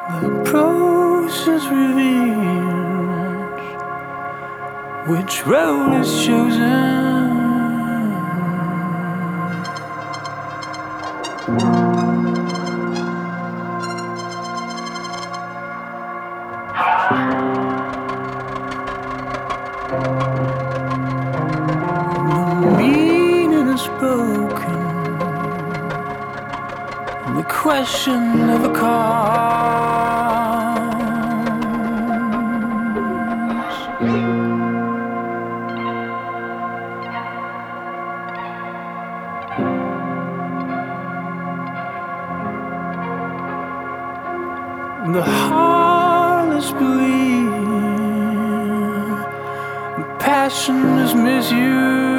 The process reveals which road is chosen. The meaning is broken. The question never comes. The heartless believe passion is misused.